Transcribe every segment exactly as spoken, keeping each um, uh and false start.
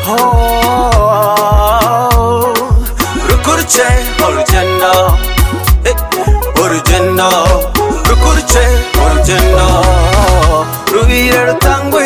oh, rukurche origenda, origenda, rukurche origenda, rubire rutangwi.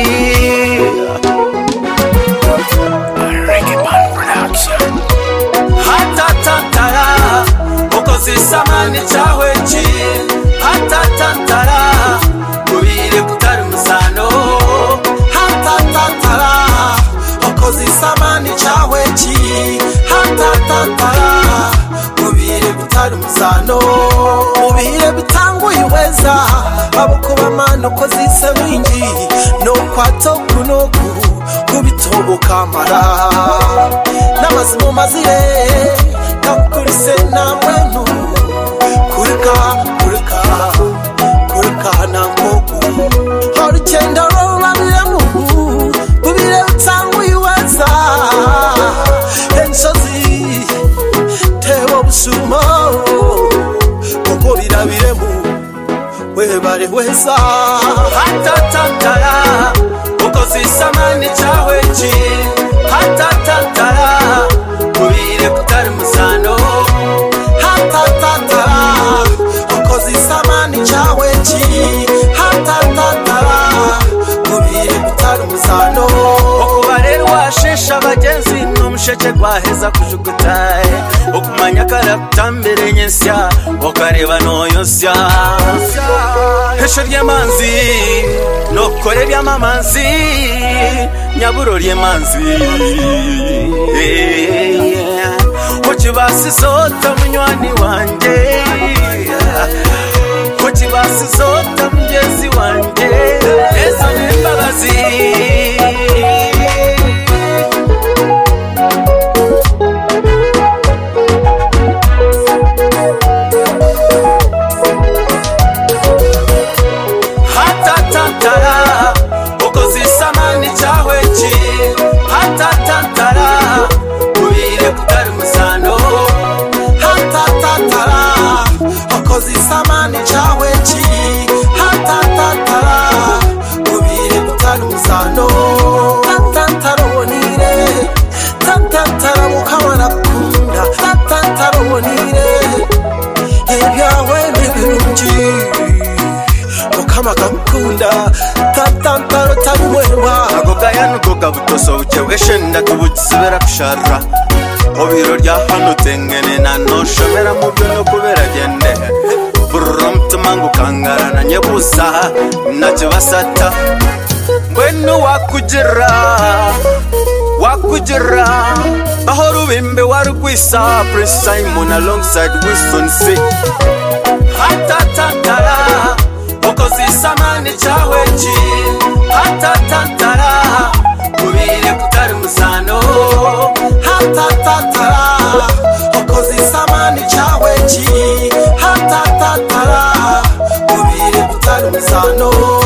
Reggaeman Production. Hatatantara, ukozi samani chawe chi. Hatatantara, rubire kutari musano. Hatatantara, ukozi samani chawe chi. Hatatantara, rubire kutari musano. Rubire bitangu iweza, abukuba mano kozi semingi. No kwato kunoku, kubitobo kamara. Namazimu mazire, nakurise na mwenu. Kurika, kurika, kurika na mbogu. Horikenda rola bilemu, bubire utangu iweza. Enshozi, tewa busumo, kuko birabiremu, webare weza. Hatatantara, ukozi samani chawe chi. Hatatantara, rubire kutari musano. Hatatantara, ukozi samani chawe chi. Hatatantara, rubire kutari musano. Okubarero washesha abagenzi n'umusheke gwaheza kujugutaye. Okumanya karatambere nyensya, okareba noyonsya. Hesho ry'emanzi, nokore by'amamanzi, nyaburo ry'emanzi. Ochibasi zota munywani wanje, ochibasi zota mugezi wanje, ezo n'embabazi. Hatatantara, ukozi samani chawe chi. Hatatantara, rubire kutari musano. Hatatantara, ukozi samani chawe chi. Hatatantara, rubire kutari musano. Tatantara wonire, tatantara mukawana kunda. Tatantara wonire, ebyawe n'ibirungi. Mukama kakunda, tatantaro tabumwewa. Ako kayanu koka butoso ucheweshenda tubukisibera kushara. Obiro rya hano tengene na noshobera mubyo no kubera gende. Burumtu mangu kangara na nyebusa nakibasata. Mbwenu wakujira, wakujira. Aho rubimbe warugwisa, Prince Simon alongside Winston C. Hatatantara, ukozi samani chawe chi. Hatatantara, rubire kutari musano. Hatatantara, ukozi samani chawe chi. Hatatantara, rubire kutari musano.